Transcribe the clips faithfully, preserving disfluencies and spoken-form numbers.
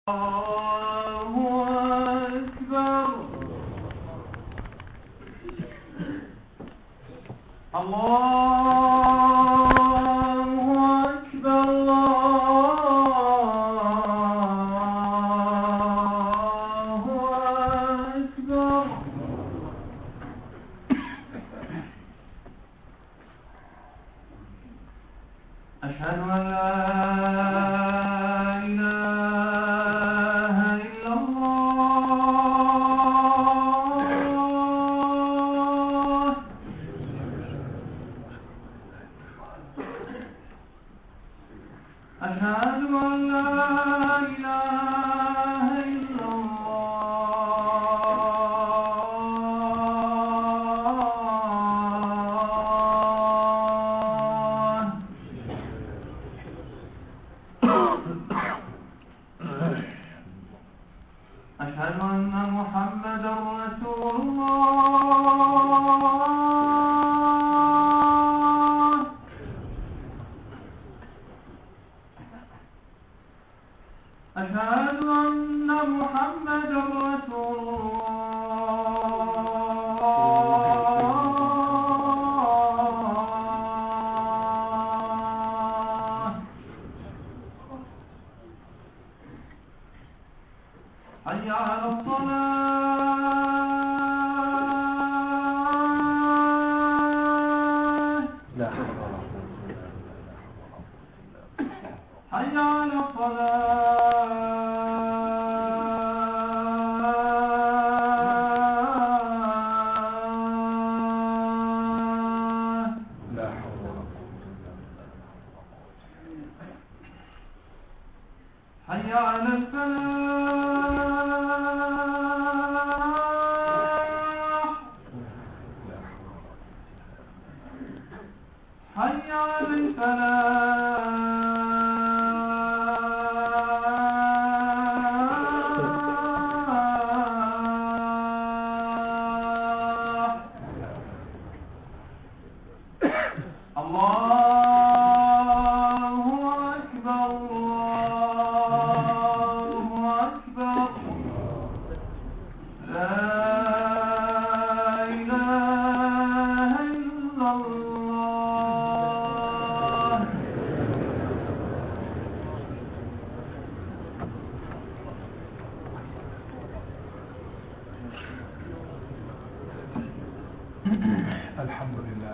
الحمد لله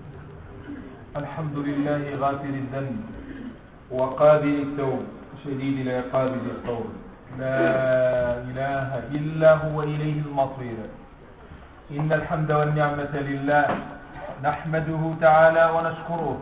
الحمد لله غافر الذنب وقابل التوب شديد العقاب ذي الطول لا إله إلا هو إليه المصير. إن الحمد والنعمة لله نحمده تعالى ونشكره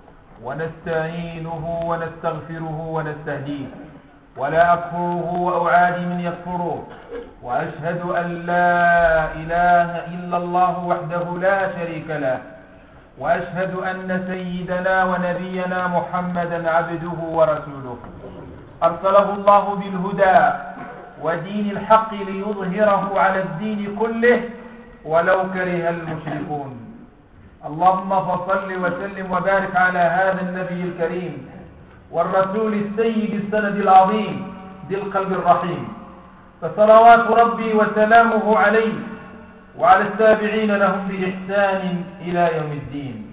ونستعينه ونستغفره ونستهديه ولا أكفره وأعادي من يكفره، وأشهد أن لا إله إلا الله وحده لا شريك له، وأشهد أن سيدنا ونبينا محمدا عبده ورسوله أرسله الله بالهدى ودين الحق ليظهره على الدين كله ولو كره المشركون. اللهم فصل وسلم وبارك على هذا النبي الكريم والرسول السيد السند العظيم ذي القلب الرحيم، فصلوات ربي وسلامه عليه وعلى التابعين لهم بإحسان إلى يوم الدين.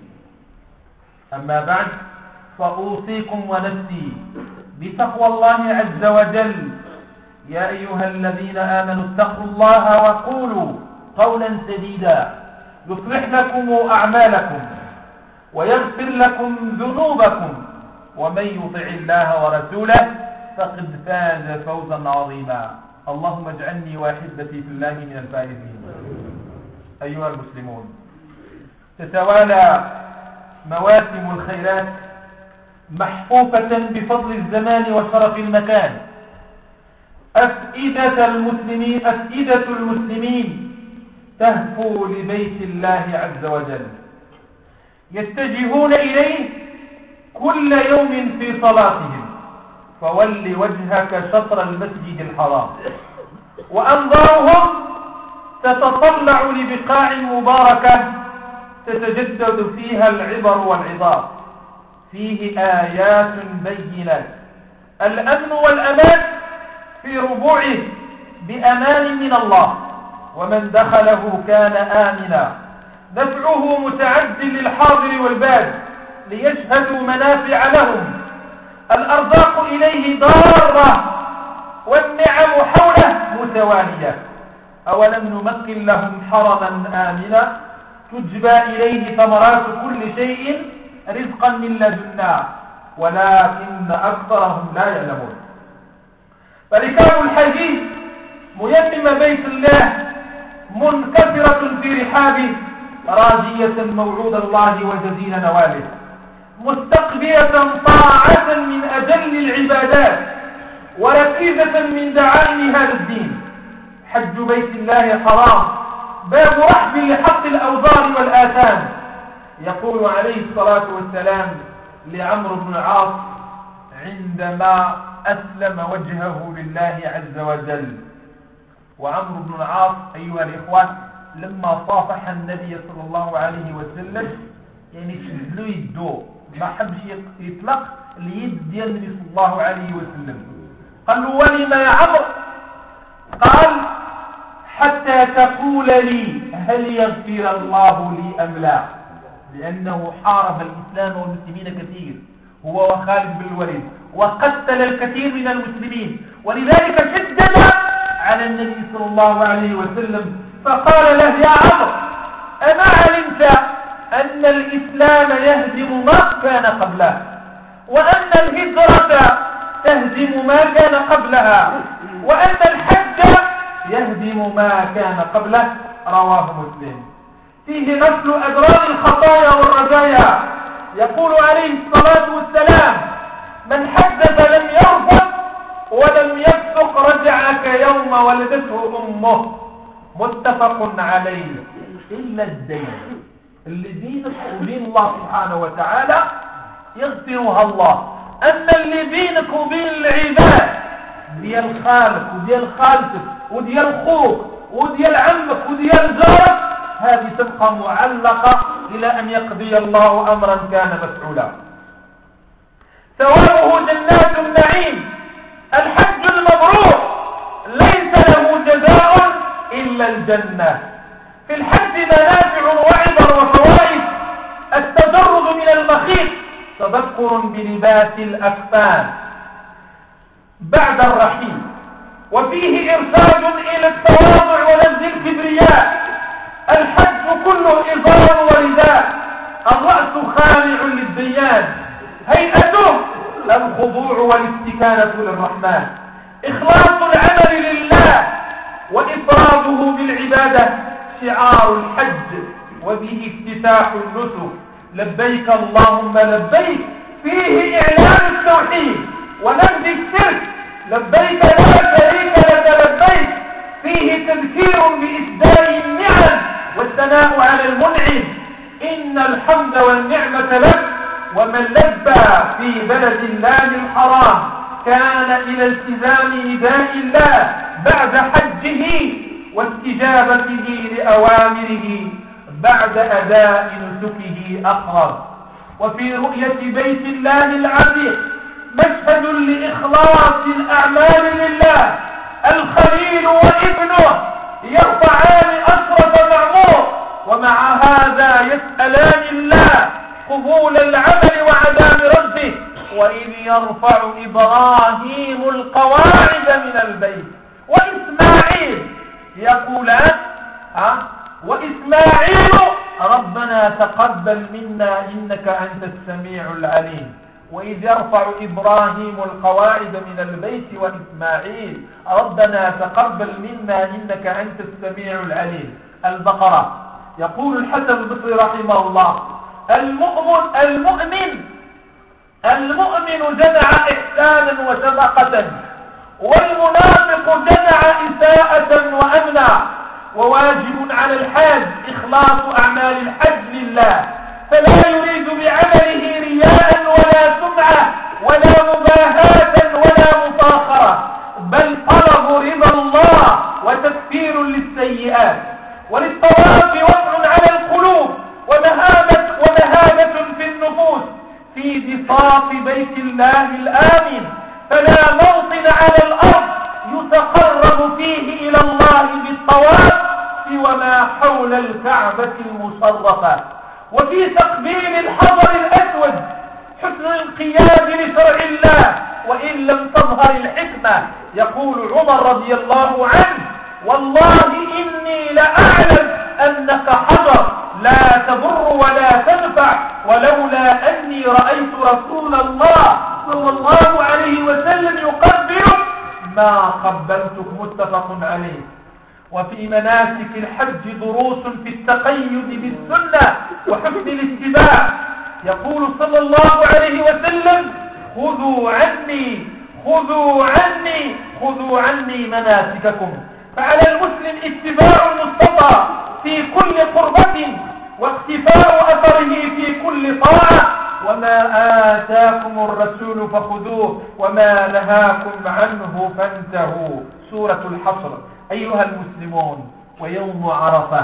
أما بعد، فأوصيكم ونفسي بتقوى الله عز وجل. يا أيها الذين آمنوا اتقوا الله وقولوا قولا سديدا يصلح لكم أعمالكم ويغفر لكم ذنوبكم، ومن يطع الله ورسوله فقد فاز فوزا عظيما. اللهم اجعلني وأحبتي في الله من الفائزين. أيها المسلمون، تتوالى مواسم الخيرات محفوفة بفضل الزمان وشرف المكان. أفئدة المسلمين أفئدة المسلمين تهفو لبيت الله عز وجل، يتجهون إليه كل يوم في صلاتهم، فول وجهك شطر المسجد الحرام. وأنظارهم تتطلع لبقاع مباركة تتجدد فيها العبر والعظات، فيه آيات بينات. الأمن والأمان في ربوعه بأمان من الله، ومن دخله كان آمنا. نفعه متعد للحاضر والباد ليشهدوا منافع لهم. الأرزاق إليه ضارة والنعم حوله متوالية. أولم نمكن لهم حرما آمنا تجبى إليه ثمرات كل شيء رزقا من لدنا ولكن أكثرهم لا يعلمون. فركاب الحديث ميمم بيت الله منكسرة في رحابه راجية موعود الله وجزيل نواله، مستقبلة طاعة من أجل العبادات وركيزة من دعائم هذا الدين. حج بيت الله حرام باب رحب لحق الأوزار والآثام. يقول عليه الصلاة والسلام لعمرو بن العاص عندما أسلم وجهه لله عز وجل، وعمرو بن العاص أيها الإخوة لما صافح النبي صلى الله عليه وسلم يعني شدلو يدو ما حبش يطلق اليد ديال النبي صلى الله عليه وسلم. قال له ولما يا عمرو؟ قال حتى تقول لي هل يغفر الله لي أم لا، لأنه حارب الإسلام والمسلمين كثير هو وخالد بن الوليد وقتل الكثير من المسلمين، ولذلك شدد على النبي صلى الله عليه وسلم فقال له يا عمرو أما علمت أن الإسلام يهدم ما كان قبله وأن الهجرة تهدم ما كان قبلها وأن الحج يهدم ما كان قبله؟ رواه مسلم. فيه نسل أدرار الخطايا والرجايا. يقول عليه الصلاة والسلام من حج فلم يرفث ولم يفسق رجع كيوم ولدته أمه. متفق عليه. إلا الدين اللي بينك وبين الله سبحانه وتعالى يغفرها الله، أما اللي بينك وبين العباد ديال خالك وديال خالتك وديال خوك وديال عمك وديال جارك هذه تبقى معلقة إلى أن يقضي الله أمرا كان مفعولا. ثوابه جنات النعيم. الحج المبرور ليس له جزاء إلا الجنة. في الحج منافع وعبر وفوائد. التجرد من المخيط تذكر بلباس الأكفان بعد الرحيل، وفيه إرشاد إلى التواضع ونبذ الكبرياء. الحج كله إزار ورداء، الرأس خالع للديان، هيئته الخضوع والاستكانة للرحمن، إخلاص العمل لله وإفراده بالعبادة شعار الحج، وبه افتتاح النسك. لبيك اللهم لبيك فيه إعلان التوحيد ونبذ الشرك. لبيك لا شريك لك لبيك فيه تذكير بإسداء النعم والثناء على المنعم. إن الحمد والنعمة لك. ومن لبى في بلد الله الحرام كان إلى التزام نداء الله بعد حجه واستجابته لأوامره بعد أداء نسكه أقرب. وفي رؤية بيت الله العتيق مشهد لإخلاص الأعمال لله. الخليل وابنه يرفعان أشرف معمور، ومع هذا يسألان الله قبول العمل وعدم رده. وإذ يرفع إبراهيم القواعد من البيت وإسماعيل يقولان ها وإسماعيل ربنا تقبل منا إنك أنت السميع العليم. وإذ يرفع إبراهيم القواعد من البيت وإسماعيل ربنا تقبل منا إنك أنت السميع العليم. البقرة. يقول الحسن البصري رحمه الله المؤمن المؤمن المؤمن جمع إحسانا وشفقة، والمنافق جمع إساءة وأمنا. وواجب على الحاج إخلاص أعمال الحج لله، فلا يريد بعمله رياء ولا سمعة ولا مباهاة ولا مفاخرة، بل طلب رضا الله وتكفير للسيئات. وللطواف وقع على القلوب ومهابة, ومهابة في النفوس في بساط بيت الله الآمن، فلا موطن على الأرض الطواف سوى ما حول الكعبة المشرفة. وفي تقبيل الحجر الأسود حسن الانقياد لشرع الله وإن لم تظهر الحكمة. يقول عمر رضي الله عنه: والله إني لأعلم أنك حجر لا تضر ولا تنفع، ولولا أني رأيت رسول الله صلى الله عليه وسلم يقبلك ما قبلتك. متفق عليه. وفي مناسك الحج دروس في التقيد بالسنة وحسن الاتباع. يقول صلى الله عليه وسلم: خذوا عني خذوا عني خذوا عني مناسككم. فعلى المسلم اتباع المصطفى في كل قربة واقتفاء أثره في كل طاعة. وما آتاكم الرسول فخذوه وما نهاكم عنه فانتهوا. سورة الحشر. أيها المسلمون، ويوم عرفة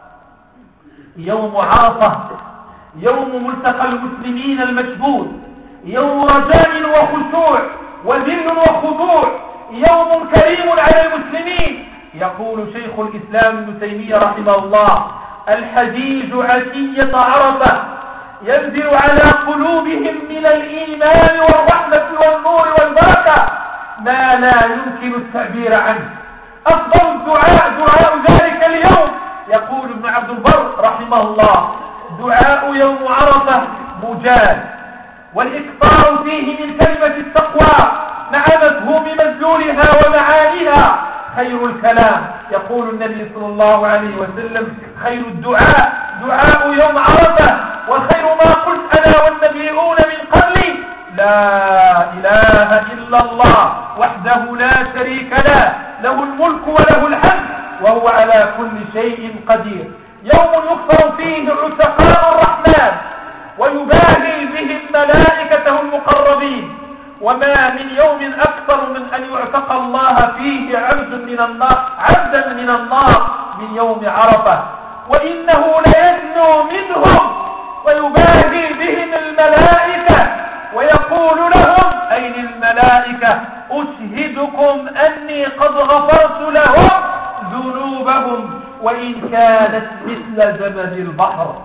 يوم عرفة يوم ملتقى المسلمين المشهود، يوم رجاء وخشوع وذل وخضوع، يوم كريم على المسلمين. يقول شيخ الإسلام ابن تيمية رحمه الله: الحجيج عشية عرفة ينزل على قلوبهم من الإيمان والرحمة والنور والبركة ما لا يمكن التعبير عنه. أفضل الدعاء دعاء ذلك اليوم. يقول ابن عبد البر رحمه الله: دعاء يوم عرفة مجال، والإكثار فيه من كلمة التقوى مع مفهوم مدلولها ومعانيها خير الكلام. يقول النبي صلى الله عليه وسلم: خير الدعاء دعاء يوم عرفة، وخير ما قلت أنا والنبيون من قبلي لا إله إلا الله وحده لا شريك له، له الملك وله الحمد وهو على كل شيء قدير. يوم يغفر فيه عتقاء الرحمن ويباهي بهم ملائكته المقربين. وما من يوم أكثر من أن يعتق الله فيه عبد من النار عبدا من النار من يوم عرفة. وإنه ليدنو منهم ويباهي بهم الملائكة ويقول لهم: أين الملائكة؟ أشهدكم أني قد غفرت لهم ذنوبهم وإن كانت مثل زبد البحر.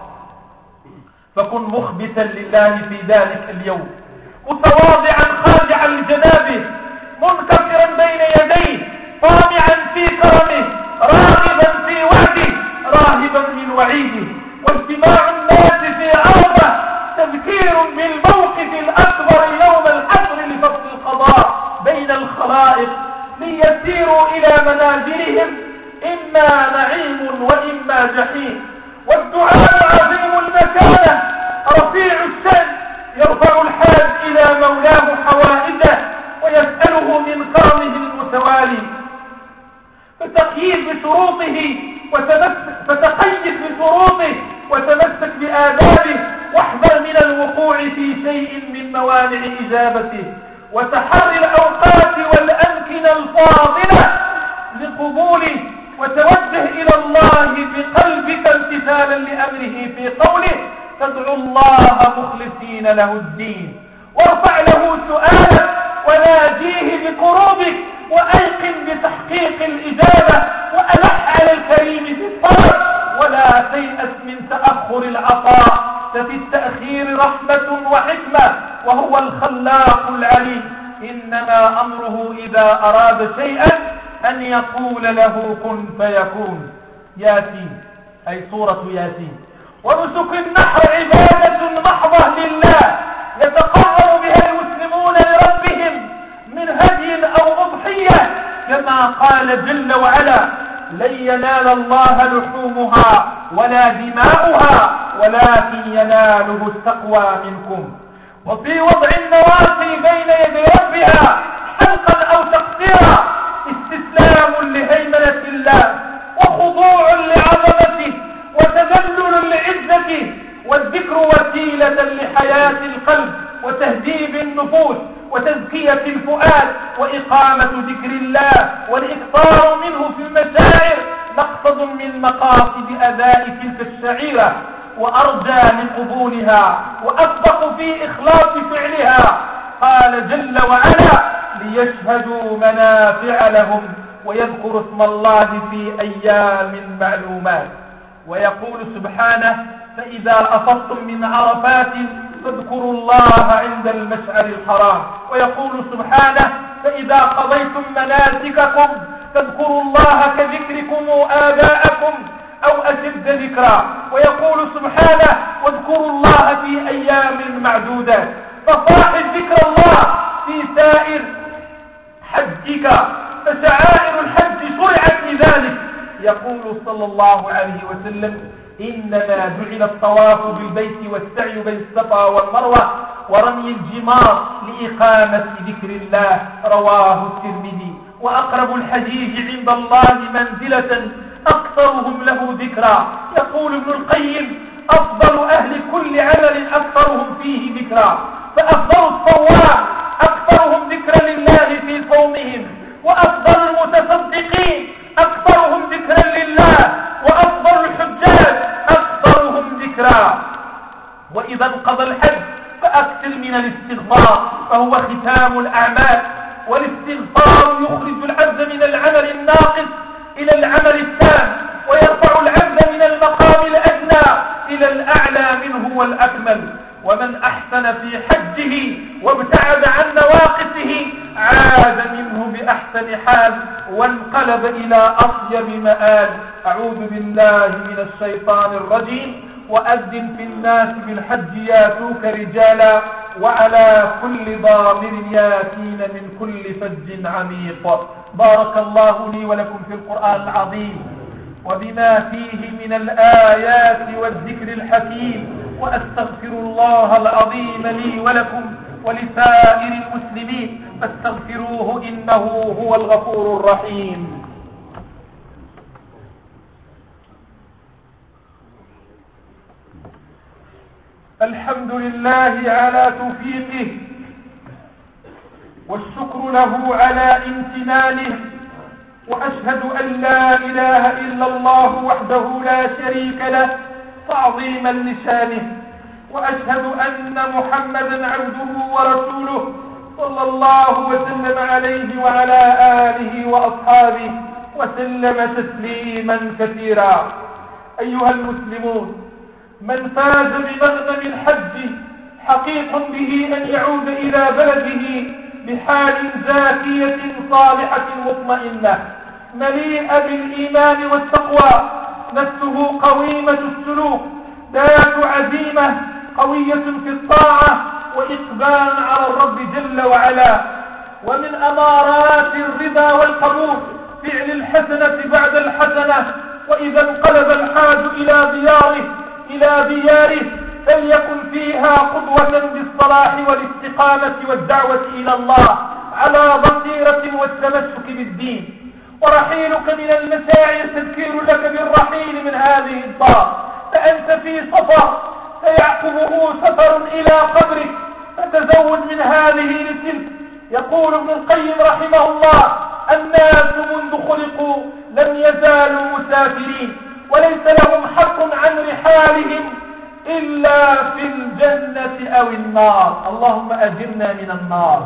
فكن مخبتا لله في ذلك اليوم، متواضعا خاضعا لجنابه، منكسرا بين يديه، طامعا في كرمه، راغبا في وعده، راهبا من وعيده. واجتماع الناس في عرفة تذكير بالموقف الأكبر يوم الحشر لفصل القضاء بين الخلائق ليسيروا إلى منازلهم إما نعيم وإما جحيم. والدعاء عظيم المكانة رفيع الشأن، يرفع الحاج إلى مولاه حوائجه ويسأله من كرمه المتوالي. فتقييد بشروطه وتمسك فتقيد بشروطه وتمسك بآدابه، واحذر من الوقوع في شيء من موانع إجابته، وتحري الأوقات والأمكنة الفاضلة لقبوله، وتوجه إلى الله بقلبك امتثالا لأمره في قوله: تدعو الله مخلصين له الدين، وارفع له سؤالك وناجيه بقروبك، وأيقن بتحقيق الإجابة، وألح على الكريم في الطلب، ولا تيأس من تأخر العطاء، ففي التأخير رحمة وحكمة وهو الخلاق العليم. إنما أمره إذا أراد شيئا أن يقول له كن فيكون. ياسين أي سورة ياسين. ونسك النحر عبادة محضة لله يتقرب بها المسلمون لربهم من هدي أو أضحية، كما قال جل وعلا: لن ينال الله لحومها ولا دماؤها ولكن يناله التقوى منكم. وفي وضع النواصي بين يدي ربها حلقا أو تقصيرا استسلام لهيمنة الله وخضوع لعظمته وتذلل لعزته، والذكر وسيلة لحياة القلب وتهذيب النفوس وتزكية الفؤاد وإقامة ذكر الله والإكثار منه في المشاعر مقصد من مقاصد أداء تلك الشعيرة، وأرجى لقبولها وأسبق في إخلاص فعلها. قال جل وعلا: ليشهدوا منافع لهم ويذكر اسم الله في أيام معلومات. ويقول سبحانه: فإذا أفضتم من عرفات فاذكروا الله عند المشعر الحرام. ويقول سبحانه: فإذا قضيتم مناسككم فاذكروا الله كذكركم آباءكم أو أشد ذكرا. ويقول سبحانه: واذكروا الله في أيام معدودات. فصاحب ذكر الله في سائر حجك، فشعائر الحج شرعت لذلك. يقول صلى الله عليه وسلم: إنما جعل الطواف بالبيت والسعي بين الصفا والمروة ورمي الجمار لإقامة ذكر الله. رواه الترمذي. وأقرب الحجيج عند الله منزلة أكثرهم له ذكرا. يقول ابن القيم: أفضل أهل كل عمل أكثرهم فيه ذكرا، فأفضل الصوام أكثرهم ذكرا لله في صومهم، وأفضل المتصدقين أكثرهم ذكرا لله، وأفضل الحجاج أكثرهم ذكرا. وإذا انقضى الحج فأكثر من الاستغفار، فهو ختام الأعمال، والاستغفار يخرج العبد من العمل الناقص إلى العمل التام، ويرفع العبد من المقام الأدنى إلى الأعلى منه والأكمل. ومن أحسن في حجه وابتعد عن نواقصه عاد منه بأحسن حال وانقلب إلى أطيب مآل. أعوذ بالله من الشيطان الرجيم. وأذن في الناس بالحج ياتوك رجالا وعلى كل ضامر ياتين من كل فج عميق. بارك الله لي ولكم في القرآن العظيم وبما فيه من الآيات والذكر الحكيم، وأستغفر الله العظيم لي ولكم ولسائر المسلمين فاستغفروه إنه هو الغفور الرحيم. الحمد لله على توفيقه، والشكر له على امتنانه، وأشهد أن لا إله إلا الله وحده لا شريك له تعظيما لشانه، وأشهد أن محمدا عبده ورسوله صلى الله وسلم عليه وعلى آله وأصحابه وسلم تسليما كثيرا. أيها المسلمون، من فاز بمغنم الحج حقيق به أن يعود إلى بلده بحال زاكية صالحة مطمئنة مليئة بالإيمان والتقوى، نفسه قويمة السلوك ذات عزيمة قوية في الطاعة وإقبال على الرب جل وعلا. ومن أمارات الرضا والقبول فعل الحسنة بعد الحسنة. وإذا انقلب الحاج إلى دياره إلى دياره فليكن فيها قدوة بالصلاح والاستقامة والدعوة إلى الله على بصيرة والتمسك بالدين. ورحيلك من المساعي تذكير لك بالرحيل من هذه الدار، فأنت في سفر سيعقبه سفر إلى قبرك، فتزود من هذه لتلك. يقول ابن القيم رحمه الله: الناس منذ خلقوا لم يزالوا مسافرين، وليس لهم حق عن رحالهم إلا في الجنة أو النار. اللهم أجرنا من النار.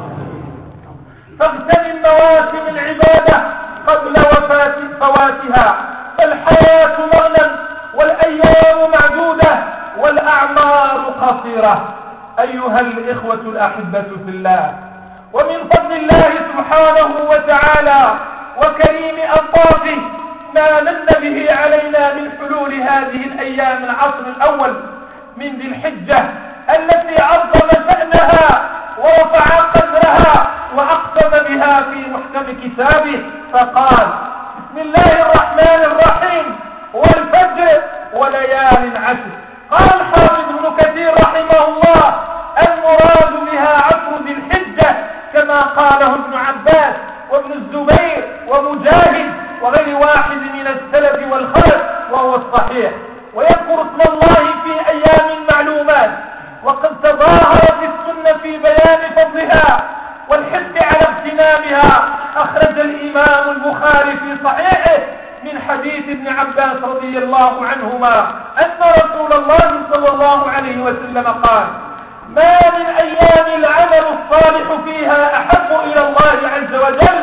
فاغتنم مواسم العبادة قبل وفاة فواتها، فالحياة مغنم والأيام معدودة والأعمار قصيرة. أيها الإخوة الأحبة في الله، ومن فضل الله سبحانه وتعالى وكريم ألطافه ما من به علينا من حلول هذه الأيام العصر الأول من ذي الحجة التي عظم شأنها ورفع قدرها وأقسم بها في محكم كتابه فقال: بسم الله الرحمن الرحيم والفجر وليال عشر. قال الحافظ ابن كثير رحمه الله: المراد بها عشر ذي الحجة كما قاله ابن عباس وابن الزبير ومجاهد وغير واحد من السلف والخلف وهو الصحيح. ويذكر اسم الله في أيام معلومات، وقد تظاهرت السنة في بيان فضلها والحث على اغتنامها. أخرج الإمام البخاري في صحيحه من حديث ابن عباس رضي الله عنهما أن رسول الله صلى الله عليه وسلم قال: ما من أيام العمل الصالح فيها أحب إلى الله عز وجل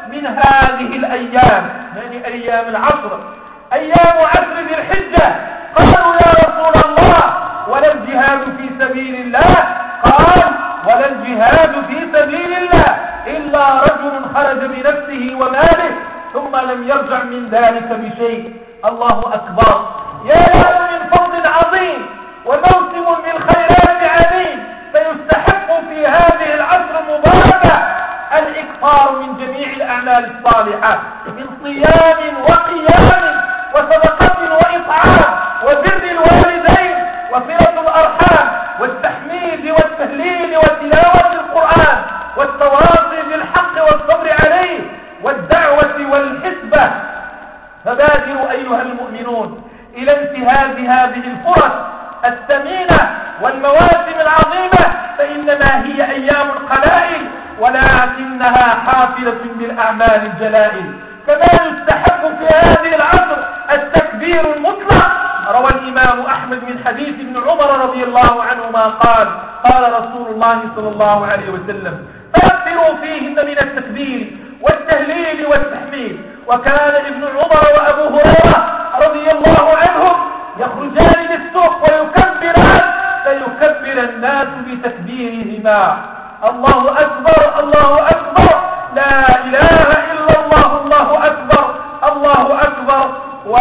من هذه الأيام، يعني أيام العصر، أيام عشر ذي الحجة. قالوا يا رسول الله ولا الجهاد في سبيل الله؟ قال ولا الجهاد في سبيل الله إلا رجل خرج بنفسه وماله ثم لم يرجع من ذلك بشيء. الله أكبر، يا له من فضل عظيم وموسم للخيرات عظيم. فيستحق في هذه العصر المباركة الإكثار من جميع الأعمال الصالحة، من صيام وقيام وصدقة وإطعام وبر الوالدين وصلة الأرحام والتحميد والتهليل وتلاوة القرآن والتواصي بالحق والصبر عليه والدعوة والحسبة. فبادروا أيها المؤمنون إلى انتهاز هذه الفرص الثمينة والمواسم العظيمة، فإنما هي أيام قلائل ولكنها حافلة بالأعمال الجلائل. كما يستحق في هذه العصر التكبير المطلق. روى الإمام أحمد من حديث ابن عمر رضي الله عنهما قال قال رسول الله صلى الله عليه وسلم فأكثروا فيهن من التكبير والتهليل والتحميد. وكان ابن عمر وأبو هريرة رضي الله عنهم يخرجان للسوق ويكبران فيكبر الناس بتكبيرهما. الله أكبر الله أكبر، لا إله إلا الله، الله أكبر الله أكبر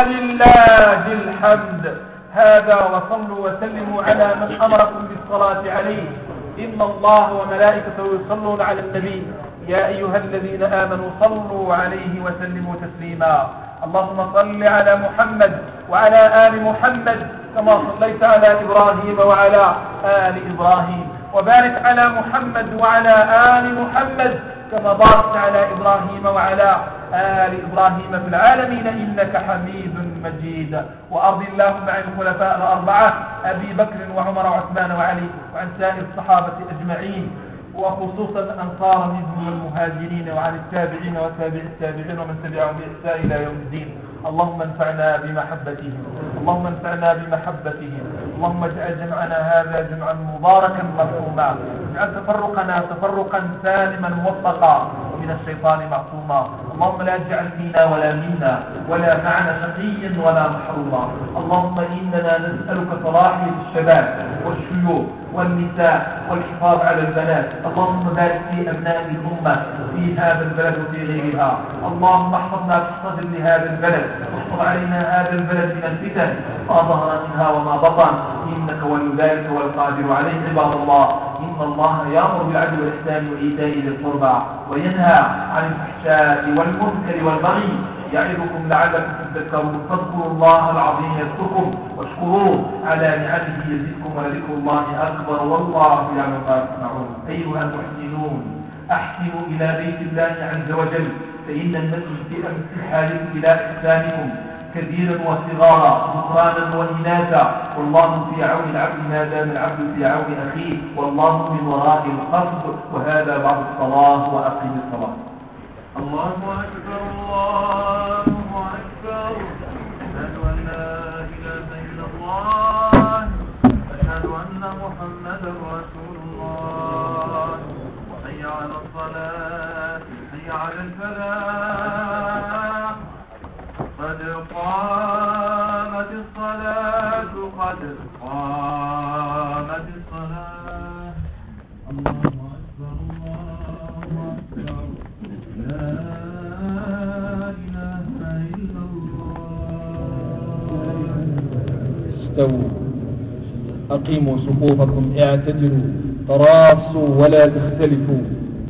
ولله الحمد. هذا وصلوا وسلموا على من أمركم بالصلاة عليه. إن الله وملائكته يصلون على النبي يا أيها الذين آمنوا صلوا عليه وسلموا تسليما. اللهم صل على محمد وعلى آل محمد كما صليت على إبراهيم وعلى آل إبراهيم، وبارك على محمد وعلى آل محمد كما باركت على إبراهيم وعلى آل إبراهيم في العالمين إنك حميد مجيد. وأرض اللهم عن الخلفاء الأربعة أبي بكر وعمر وعثمان وعلي وعن سائر الصحابة أجمعين، وخصوصا الأنصار منهم المهاجرين وعن التابعين وتابع التابعين ومن تبعهم بإحسان إلى يوم الدين. اللهم انفعنا بمحبتهم اللهم انفعنا بمحبتهم اللهم اجعل جمعنا هذا جمعا مباركا مرحوما، واجعل تفرقنا تفرقا سالما موفقا ومن الشيطان معصوما. اللهم لا تجعل فينا ولا منا ولا معنا شقيا ولا محروما. اللهم إننا نسألك صلاحية الشباب والشيوخ والنساء والحفاظ على البنات. اللهم بارك في أبناء الأمة في هذا البلد وفي غيرها. اللهم احفظنا بحفظ لهذا البلد، واحفظ علينا هذا البلد من الفتن ما ظهر منها وما بطن، إنك ولي ذلك والقادر عليه. عباد الله، إن الله يأمر بالعدل والإحسان وإيتاء ذي القربى وينهى عن الفحشاء والمنكر والبغي يعظكم لعلكم تذكرون. فاذكروا الله العظيم يذكركم واشكروه على نعمه يزدكم ولذكر الله أكبر والله يعلم ما تصنعون. أيها المحسنون، أحسنوا إلى بيت الله عز وجل، فإن المسجد في حاجة إلى إحسانكم كبيرا وصغارا ذكرانا وإناثا، والله في عون العبد ما دام العبد في عون أخيه، والله من وراء القصد. وهذا بعد الصلاة، وأقم الصلاة. الله أكبر الله أكبر، أشهد أن لا إله إلا الله، أشهد أن محمدا رسول الله. وحي على الصلاة، حي على الفلاح، قد قامت الصلاة، قد قامت الصلاة. الله أكبر الله أكبر، لا إله إلا الله. استووا، أقيموا صفوفكم، اعتدلوا، تراصوا ولا تختلفوا،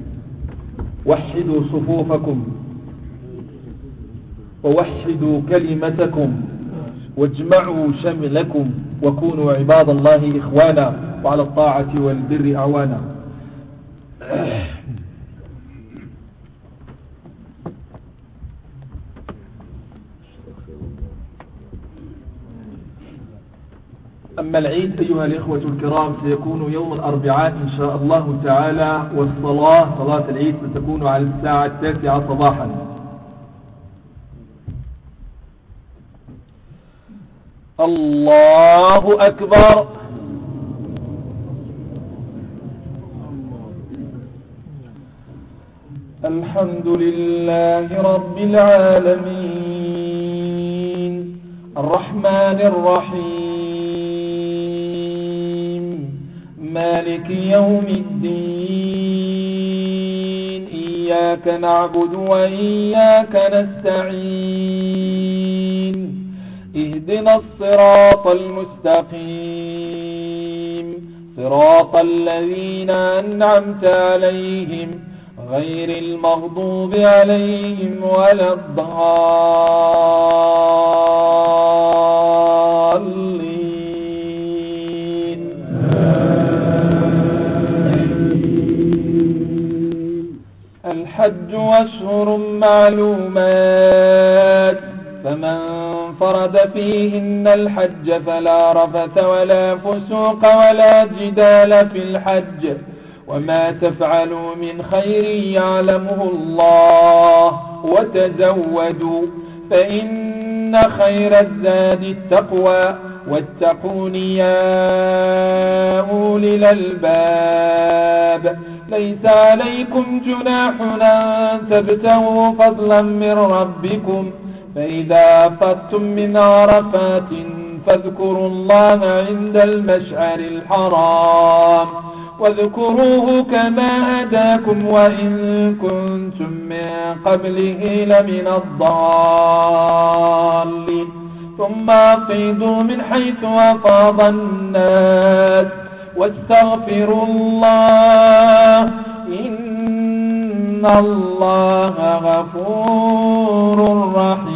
وحدوا صفوفكم ووحدوا كلمتكم واجمعوا شملكم، وكونوا عباد الله إخوانا وعلى الطاعة والبر أعوانا. أما العيد أيها الإخوة الكرام سيكون يوم الأربعاء إن شاء الله تعالى، والصلاة صلاة العيد ستكون على الساعة التاسعة صباحا. الله أكبر. الحمد لله رب العالمين الرحمن الرحيم مالك يوم الدين إياك نعبد وإياك نستعين اهدنا الصراط المستقيم صراط الذين أنعمت عليهم غير المغضوب عليهم ولا الضالين الحج أشهر معلومات فمن فرد فيهن الحج فلا رفث ولا فسوق ولا جدال في الحج وما تفعلوا من خير يعلمه الله وتزودوا فإن خير الزاد التقوى واتقون يا أولي الألباب ليس عليكم جناح أن تبتغوا فضلا من ربكم فإذا أفضتم من عرفات فاذكروا الله عند المشعر الحرام واذكروه كما هداكم وإن كنتم من قبله لمن الضالين ثم أفيضوا من حيث أفاض الناس واستغفروا الله إن الله غفور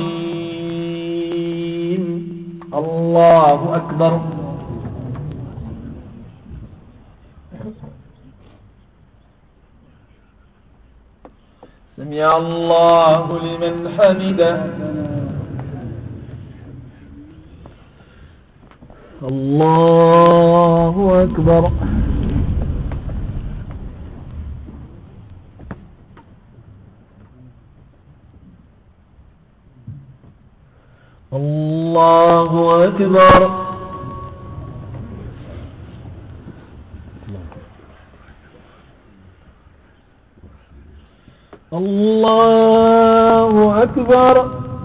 رحيم الله أكبر سمع الله لمن حمده الله أكبر الله أكبر الله أكبر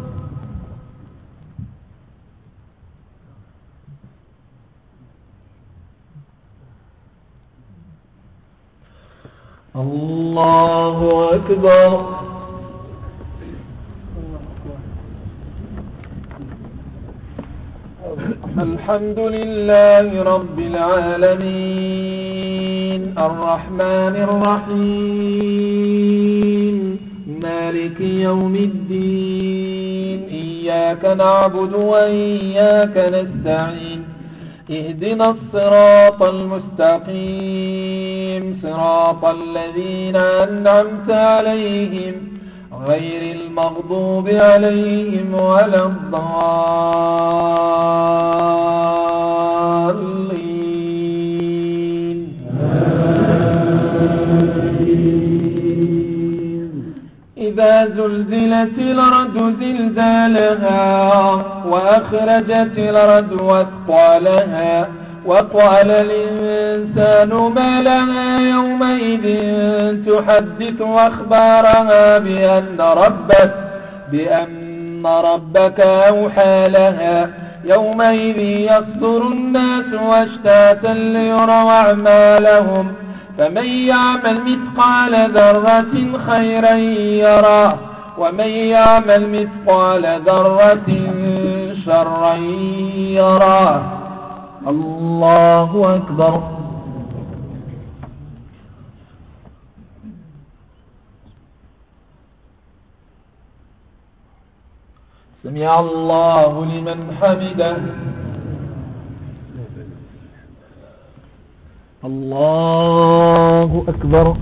الله أكبر الحمد لله رب العالمين الرحمن الرحيم مالك يوم الدين إياك نعبد وإياك نستعين اهدنا الصراط المستقيم صراط الذين أنعمت عليهم غير المغضوب عليهم ولا الضالين إذا زلزلت الأرض زلزالها وأخرجت الأرض أثقالها وقال الإنسان ما لها يومئذ تحدث أخبارها بأن ربك بأن ربك أوحى لها يومئذ يصدر الناس أشتاتا ليروا أعمالهم فمن يعمل مثقال ذرة خيرا يراه ومن يعمل مثقال ذرة شرا يراه الله أكبر سمع الله لمن حمده الله أكبر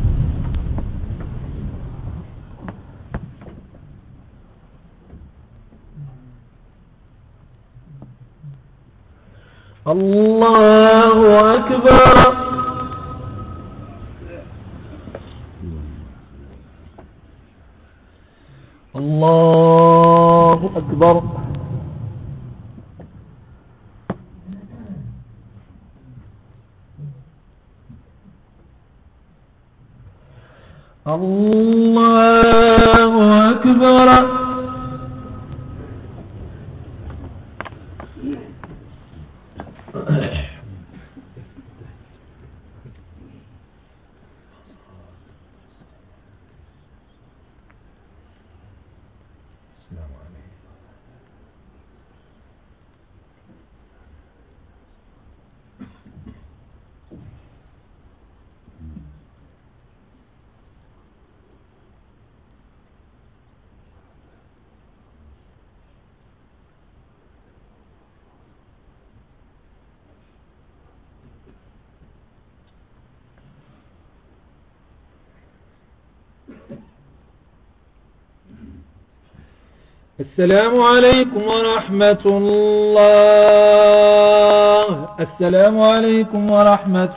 الله أكبر الله أكبر الله أكبر. السلام عليكم ورحمة الله. السلام عليكم ورحمة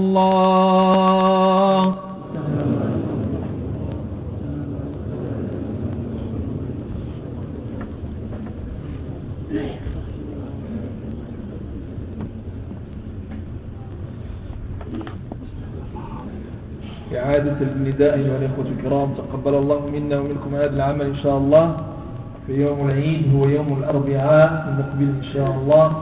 الله. إعادة النداء أيها الأخوة الكرام، تقبل الله منا ومنكم هذا العمل إن شاء الله. في يوم العيد هو يوم الأربعاء المقبل إن شاء الله،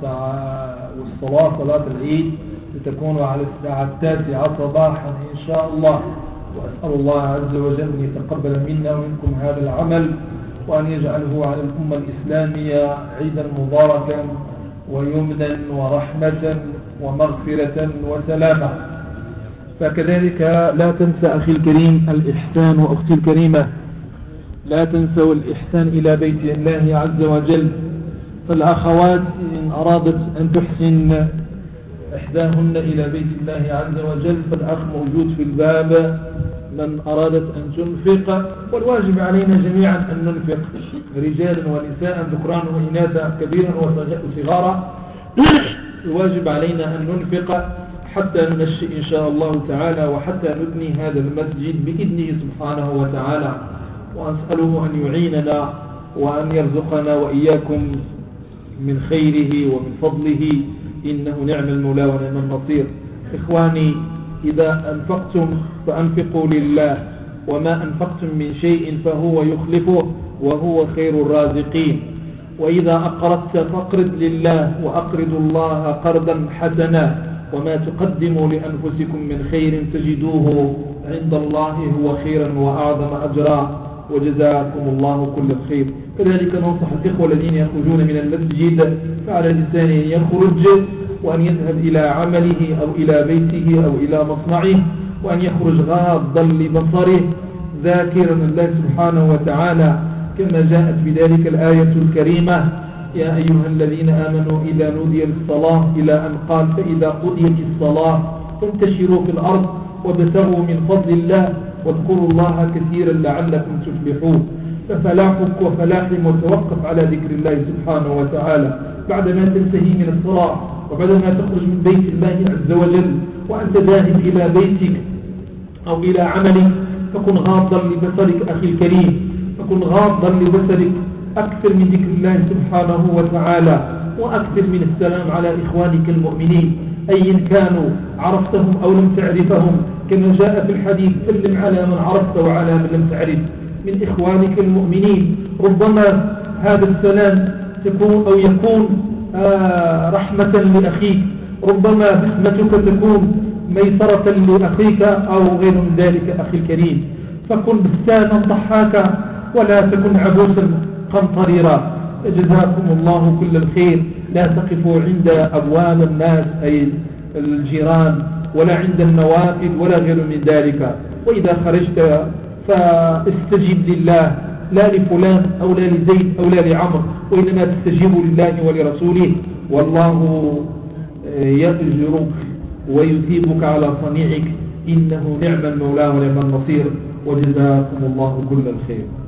والصلاة صلاة العيد ستكون على الساعة التاسعة صباحا إن شاء الله. وأسأل الله عز وجل أن يتقبل منا ومنكم هذا العمل، وأن يجعله على الأمة الإسلامية عيدا مباركا ويمنا ورحمة ومغفرة وسلامة. فكذلك لا تنسى أخي الكريم الإحسان، وأختي الكريمة لا تنسوا الإحسان إلى بيت الله عز وجل. فالأخوات إن أرادت أن تحسن إحداهن إلى بيت الله عز وجل فالأخ موجود في الباب من أرادت أن تنفق. والواجب علينا جميعا أن ننفق، رجالا ونساء ذكرانا وإناثا كبيرا وصغارا. الواجب علينا أن ننفق حتى ننشئ إن شاء الله تعالى، وحتى نبني هذا المسجد بإذنه سبحانه وتعالى. وأسأله أن يعيننا وأن يرزقنا وإياكم من خيره ومن فضله، إنه نعم المولى ونعم النصير. إخواني، إذا أنفقتم فأنفقوا لله، وما أنفقتم من شيء فهو يخلفه وهو خير الرازقين. وإذا أقرضت فاقرض لله، وأقرضوا الله قرضا حسنا، وما تقدموا لأنفسكم من خير تجدوه عند الله هو خيرا وأعظم أجرا، وجزاكم الله كل الخير. كذلك ننصح الإخوة الذين يخرجون من المسجد فعلى لسانه أن يخرج وأن يذهب إلى عمله أو إلى بيته أو إلى مصنعه، وأن يخرج غاضا لبصره ذاكرا الله سبحانه وتعالى، كما جاءت بذلك الآية الكريمة: يا أيها الذين آمنوا إذا نودي للصلاة، إلى أن قال: فإذا قضيت الصلاة فانتشروا في الأرض وابتغوا من فضل الله واذكروا الله كثيرا لعلكم تفلحون. ففلاحك وفلاحي متوقف على ذكر الله سبحانه وتعالى. بعدما تنتهي من الصلاة وبعدما تخرج من بيت الله عز وجل وأنت ذاهب إلى بيتك أو إلى عملك، فكن غاضا لبصرك أخي الكريم، فكن غاضا لبصرك، أكثر من ذكر الله سبحانه وتعالى، وأكثر من السلام على إخوانك المؤمنين أيا كانوا، عرفتهم أو لم تعرفهم، كما جاء في الحديث: سلم على من عرفت وعلى من لم تعرف من إخوانك المؤمنين. ربما هذا السلام تكون أو يكون آه رحمة لأخيك، ربما بسمتك تكون ميسرة لأخيك أو غير من ذلك. أخي الكريم، فكن بساما ضحاكا ولا تكن عبوسا قمطريرا. جزاكم الله كل الخير. لا تقفوا عند أبواب الناس أي الجيران، ولا عند النوافذ ولا غير من ذلك. وإذا خرجت فاستجب لله، لا لفلان أو لا لزيد أو لا لعمر، وإنما تستجيب لله ولرسوله، والله يأجرك ويثيبك على صنيعك، إنه نعم المولى ونعم النصير. وجزاكم الله كل الخير.